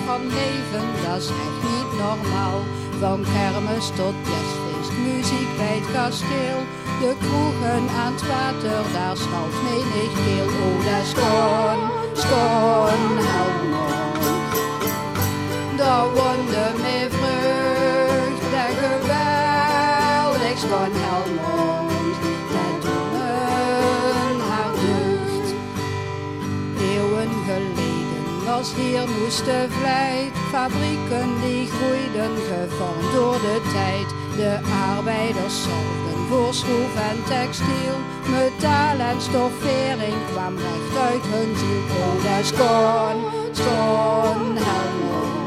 van leven, dat is echt niet normaal. Van kermis tot jazzfeest, muziek bij het kasteel. De kroegen aan het water, daar schalt menig keel. Oh, dat is schoon, schoon Helmond. Daar woonde met vreugd en geweldig schoon Helmond. Dat doen haar deugd. Eeuwen geleden was hier moeste vlijt. Fabrieken die groeiden gevormd door de tijd. De arbeiders zorgden voor schroef en textiel. Metaal en stoffering kwam recht uit hun ziel. Oh, dat is schoon, schoon Helmond.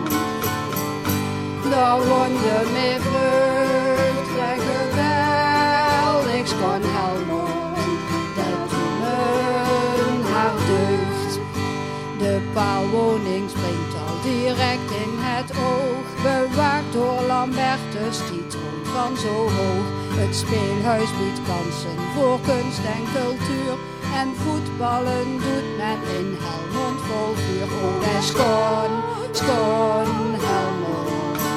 Daar woonde met vreugd en geweldig schoon Helmond. Dat doen haar deugd. De paalwoning springt al direct in het oog. Bewaakt door Lambertus, die troont van zo hoog. Het speelhuis biedt kansen voor kunst en cultuur. En voetballen doet men in Helmond vol vuur. Oh, dat is schoon, schoon Helmond.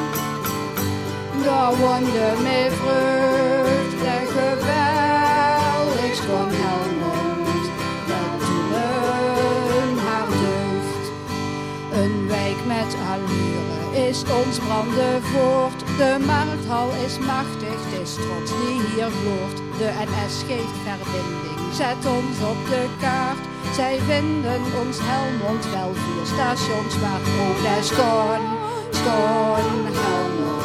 Daar woonde met vreugd en geweldig schoon Helmond. Dat doen haar deugd. Een wijk met allure is ons Brandevoort. De markthal is machtig, het is trots die hier gloort. De NS geeft verbinding, zet ons op de kaart. Zij vinden ons Helmond wel 4 stations waard. Oh, dat is schoon, schoon Helmond.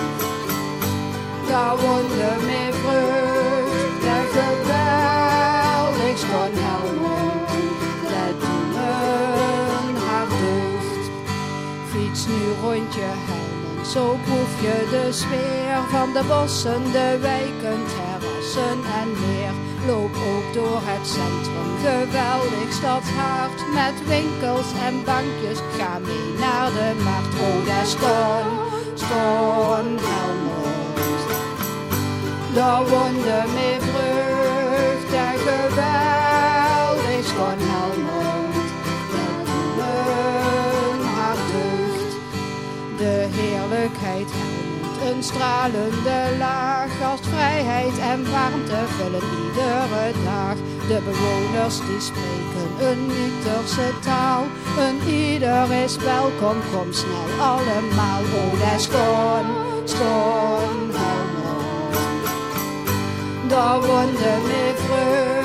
Daar woonde met vreugd en geweldig schoon Helmond. Dat doen haar deugd. Fiets nu rondje Helmond, zo proef je de sfeer van de bossen, de wijken, terrassen en meer. Loop ook door het centrum, geweldig stadshart. Met winkels en bankjes, ga mee naar de markt. Oh, dat is schoon, schoon Helmond. Daar woonde met vreugd en geweldig schoon Helmond. Dat doen haar deugd. De heerlijkheid Helmond, een stralende laag. Gastvrijheid en warmte vullen iedere dag. De bewoners die spreken een Utrechtse taal. Een ieder is welkom, kom snel allemaal. Oh, dat is schoon, schoon Helmond. Daar woonde met vreugd